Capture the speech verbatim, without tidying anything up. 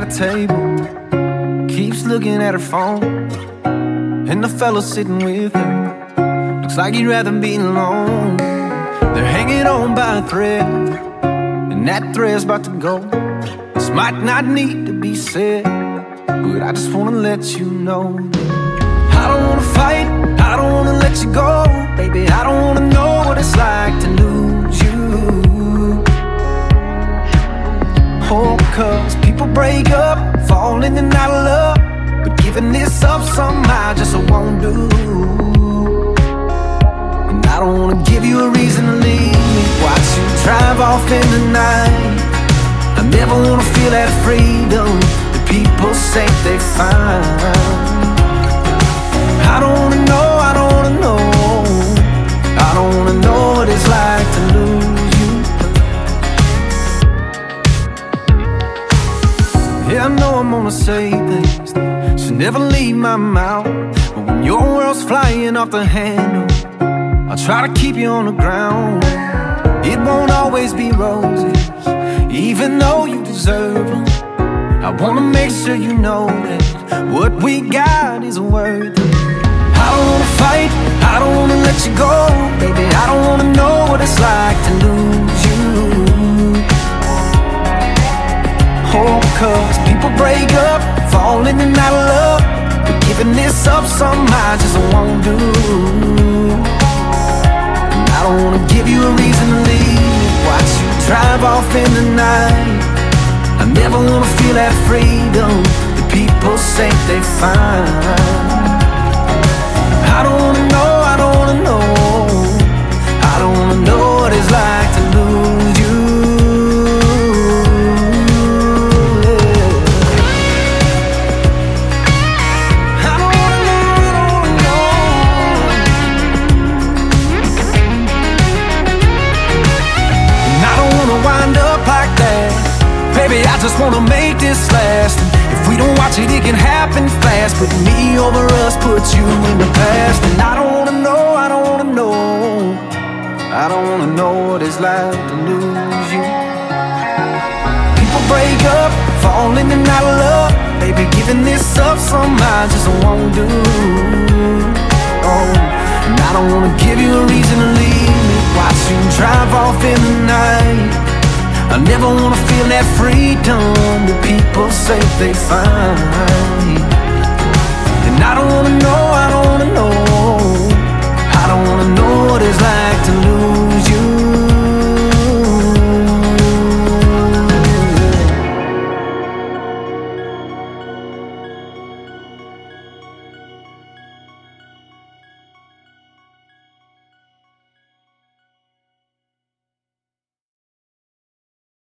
table keeps looking at her phone, and the fella sitting with her looks like he'd rather be alone. They're hanging on by a thread, and that thread's about to go. This might not need to be said, but I just wanna let you know I don't wanna fight, I don't wanna let you go. Baby, I don't wanna know what it's like to lose you. Oh, cause people break up, falling and out of love, but giving this up somehow just won't do. And I don't wanna give you a reason to leave me, watch you drive off in the night. I never wanna feel that freedom that people say they find. I don't wanna know, I don't wanna know, I don't wanna know what it's like to lose you. Yeah, I know I'm gonna say things that should never leave my mouth, but when your world's flying off the handle, I'll try to keep you on the ground. It won't always be roses, even though you deserve them. I wanna make sure you know that what we got is worth it. I don't wanna fight, I don't wanna let you go. Baby, I don't wanna know what it's like to lose you. Oh, cause people break up, falling and out of love, but giving this up somehow just won't do. And I don't wanna give you a reason to leave, watch you drive off in the night. I never wanna feel that freedom that people say they find. I don't wanna know, I don't wanna know, I don't wanna know what it's like to lose you. Yeah. I don't wanna know, I don't wanna know. And I don't wanna wind up like that. Baby, I just wanna make this last. If we don't watch it, it can happen fast. Put me over us, put you in the past. And I don't wanna know, I don't wanna know, I don't wanna know what it's like to lose you. People break up, falling and out of love, baby, giving this up somehow just won't do. Oh, and I don't wanna give you a reason to leave me, watch you drive off in the night. I never wanna feel that freedom that people say they find. And I don't